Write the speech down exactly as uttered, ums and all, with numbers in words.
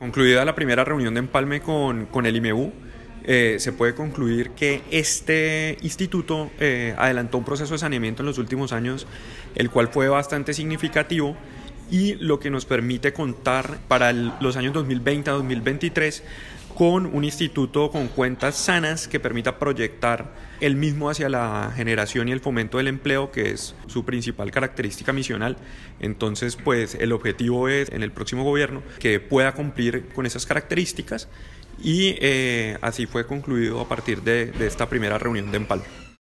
Concluida la primera reunión de empalme con, con el I M E U, eh, se puede concluir que este instituto eh, adelantó un proceso de saneamiento en los últimos años, el cual fue bastante significativo y lo que nos permite contar para el, los años dos mil veinte a dos mil veintitrés con un instituto con cuentas sanas que permita proyectar el mismo hacia la generación y el fomento del empleo, que es su principal característica misional. Entonces, pues el objetivo es en el próximo gobierno que pueda cumplir con esas características y eh, así fue concluido a partir de, de esta primera reunión de empalme.